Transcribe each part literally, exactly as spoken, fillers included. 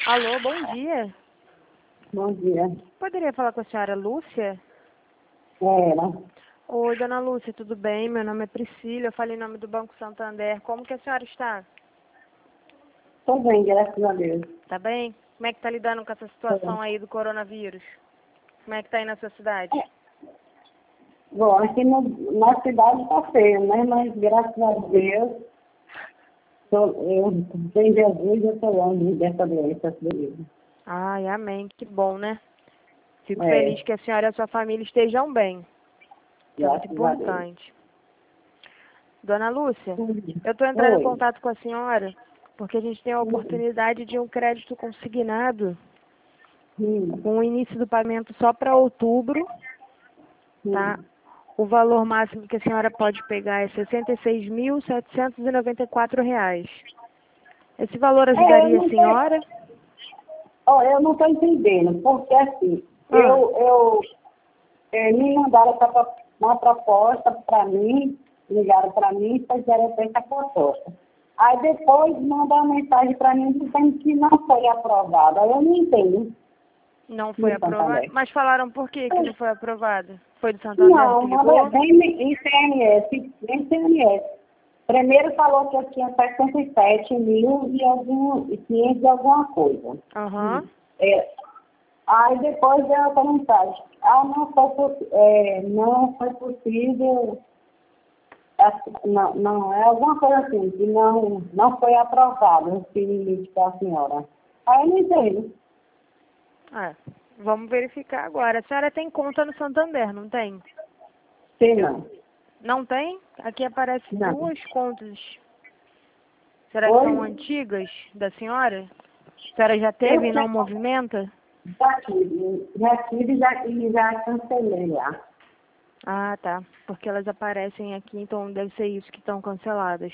Alô, bom dia. Bom dia. Poderia falar com a senhora Lúcia? Era. Oi, dona Lúcia, tudo bem? Meu nome é Priscila, eu falei em nome do Banco Santander. Como que a senhora está? Estou bem, graças a Deus. Tá bem? Como é que tá lidando com essa situação aí do coronavírus? Como é que tá aí na sua cidade? Bom, aqui no, na cidade está feio, né? Mas graças a Deus, tô, eu, sem Jesus, eu estou longe dessa doença. Beleza. Ai, amém, que bom, né? Fico É, feliz que a senhora e a sua família estejam bem. Isso é muito graças a Deus. importante. Dona Lúcia, eu estou entrando em Oi. contato com a senhora porque a gente tem a oportunidade de um crédito consignado Hum, com o início do pagamento só para outubro, tá? hum. O valor máximo que a senhora pode pegar é sessenta e seis mil setecentos e noventa e quatro reais. Esse valor É, eu ajudaria não a sei. senhora? Ó, eu não estou entendendo, porque assim, Ah, eu, eu eh, me mandaram essa pro- uma proposta para mim, ligaram para mim e fizeram essa proposta. Aí depois mandam uma mensagem para mim dizendo que não foi aprovada. Eu não entendo não foi no aprovado. Santander. Mas falaram por que que não foi aprovado? Foi do Santander Não, que manda ligou? bem em C M S, em C M S. Primeiro falou que eu tinha sessenta e sete mil e algum, e quinhentos e alguma coisa. Aham. É, aí depois deu outra mensagem. Ah, não foi, possi- é, não foi possível, assim, não, não, é alguma coisa assim, que não, não foi aprovado esse limite para a senhora. Aí eu não entendo. É. Vamos verificar agora. A senhora tem conta no Santander, não tem? Sei não. Não tem? Aqui aparece Não. duas contas. Será que são Oi? antigas da senhora? A senhora já Eu teve e não sei, movimenta? já tive, já tive e já, e já cancelei lá. Ah, tá. Porque elas aparecem aqui, então deve ser isso que estão canceladas.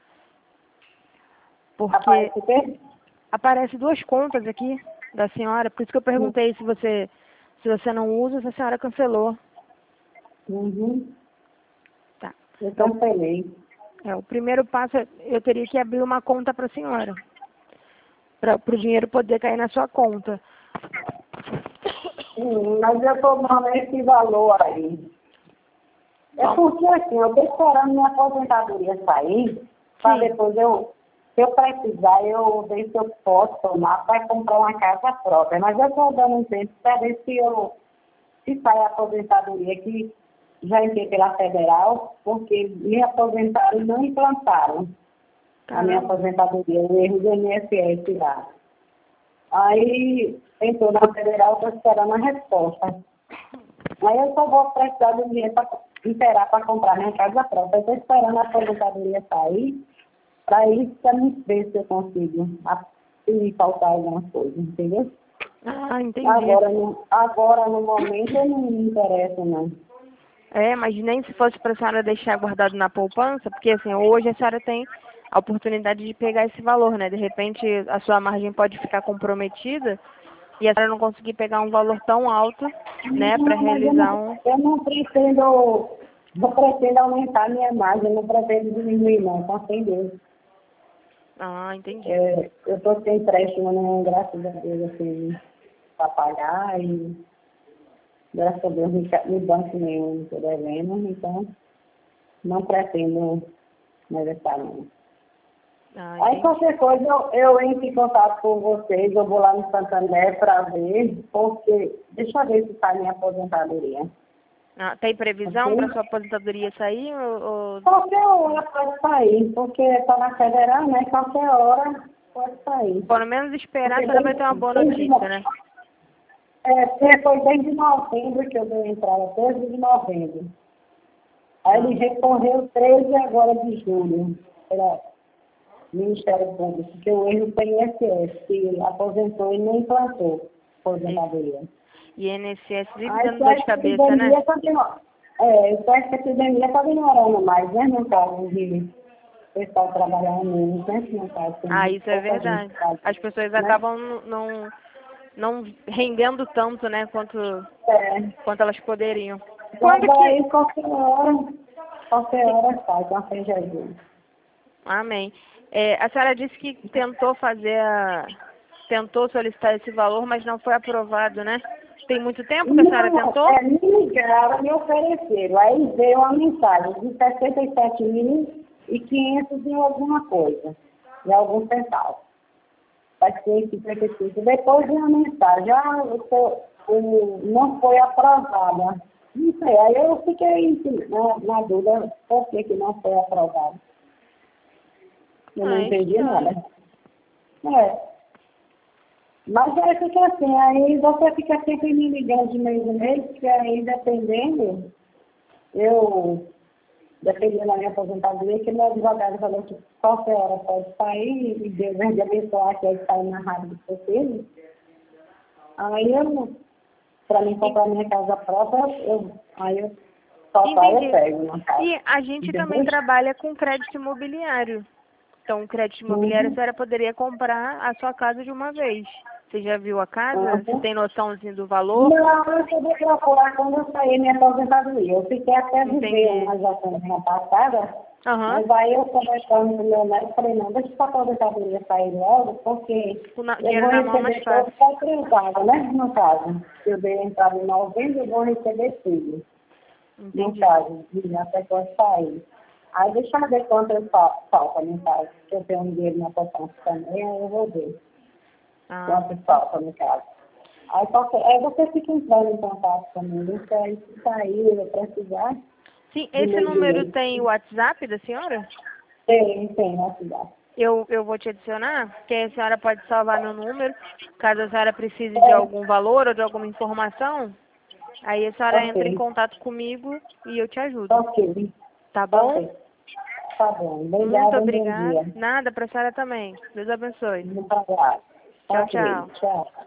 Porque Aparece o quê? aparece duas contas aqui da senhora, por isso que eu perguntei se você se você não usa, se a senhora cancelou. Uhum. Tá. Eu Então, cancelei. é, o primeiro passo é eu teria que abrir uma conta para a senhora, para o dinheiro poder cair na sua conta. Hum, mas eu estou dando esse valor aí. É Bom, porque assim, eu estou esperando minha aposentadoria sair, para sim. depois eu, se eu precisar, eu ver se eu posso tomar para comprar uma casa própria. Mas eu estou dando um tempo para ver se eu se sai a aposentadoria que já entrei pela federal, porque me aposentaram e não implantaram a minha Caramba. aposentadoria, o erro do I N S S lá. Aí entrou na federal, estou esperando a resposta. Aí eu só vou precisar do dinheiro para esperar para comprar minha casa própria. Eu estou esperando a aposentadoria sair, para isso, para me ver se eu consigo, a- se me faltar alguma coisa, entendeu? Ah, entendi. Agora, no, agora, no momento, eu não me interesso, não. É, mas nem se fosse para a senhora deixar guardado na poupança, porque assim, hoje a senhora tem a oportunidade de pegar esse valor, né? De repente a sua margem pode ficar comprometida e a senhora não conseguir pegar um valor tão alto, né, para Não, mas eu realizar não, um. eu não pretendo, não pretendo aumentar minha margem, eu não pretendo diminuir, não, com fé em Deus. Ah, entendi. É, eu estou sem empréstimo, né, graças a Deus, assim, para pagar e graças a Deus no ca- no banco nenhum não estou devendo, então não pretendo negociar, não. Ah, Aí entendi. qualquer coisa eu, eu entro em contato com vocês, eu vou lá no Santander para ver, porque deixa eu ver se está minha aposentadoria. Ah, tem previsão para Ok? sua aposentadoria sair ou, ou Qualquer hora pode sair, porque está na federal, né? Qualquer hora pode sair. pelo menos esperar, a Porque senhora vai ter uma desde, boa desde, notícia, no- né? é, porque foi desde novembro que eu dei entrada, treze de novembro. Aí Ah, ele recorreu treze agora de julho, para o Ministério Público, porque o erro foi I N S S, que aposentou e não implantou aposentadoria. e I N S S vive Aí dando só dor de essa cabeça, né? epidemia continua. É, só essa epidemia está demorando mais, né? No caso de pessoal trabalhando menos, né? No caso, Ah, tem isso é pouca gente, verdade. sabe? As pessoas Né? acabam n- não, não rendendo tanto, né, quanto, É, quanto elas poderiam. mas Quando que... aí qualquer hora, qualquer hora sai, com a fé em Jesus. Amém. É, a senhora disse que tentou fazer a... tentou solicitar esse valor, mas não foi aprovado, né? Tem muito tempo que a senhora Não, tentou? é, me ligaram, me ofereceram. Aí veio uma mensagem de sessenta e sete mil e quinhentos e alguma coisa, e alguns centavos. quatrocentos e cinquenta e cinco. Depois veio a mensagem, ah, o seu, o, não foi aprovada. Não sei, aí eu fiquei na, na dúvida por que, que não foi aprovado. Eu não Ah, entendi estranho. nada. É. Mas aí fica assim, aí você fica sempre me ligando de mês em mês, que aí dependendo, eu, dependendo da minha aposentadoria, que meu advogado falou que qualquer hora pode sair, e Deus vai abençoar que ele sair na rádio do seu filho. Aí eu, para mim comprar minha casa própria, eu, aí eu só saio Entendi. eu pego na casa. E a gente também Entendeu? trabalha com crédito imobiliário. Então, o crédito imobiliário, a Uhum. senhora poderia comprar a sua casa de uma vez. Você já viu a casa? Você Uhum. tem noçãozinho do valor? Não, eu podia procurar quando eu saí minha aposentadoria. Eu fiquei até viver Entendi. umas ações na passada, Aham. mas aí eu conversando com o meu médico, falei, não, deixa essa aposentadoria sair logo, porque Com na- eu dinheiro vou na mão mais receber todo fácil. o atrasado, né? No caso, se eu dei entrada em novembro, eu vou receber tudo. No Entendi. caso, de até que eu sair. Aí deixa eu ver quanto eu fa- falta, no caso. Se eu tenho um dinheiro na poupança também, aí eu vou ver Ah, quanto falta, no caso. Aí, qualquer, aí você fica entrando em contato comigo, se aí se sair, eu precisar sim, de esse meu número dinheiro. tem o WhatsApp da senhora? Tem, tem na cidade. Eu, eu vou te adicionar, porque a senhora pode salvar meu número, caso a senhora precise de É, algum valor ou de alguma informação. Aí a senhora entra em ok, contato comigo e eu te ajudo. ok, Tá bom? ok. Tá bom, Muito obrigada, bom obrigada. dia. Nada, pra senhora também. Deus abençoe. Muito obrigada. Tchau, Ok, tchau. tchau.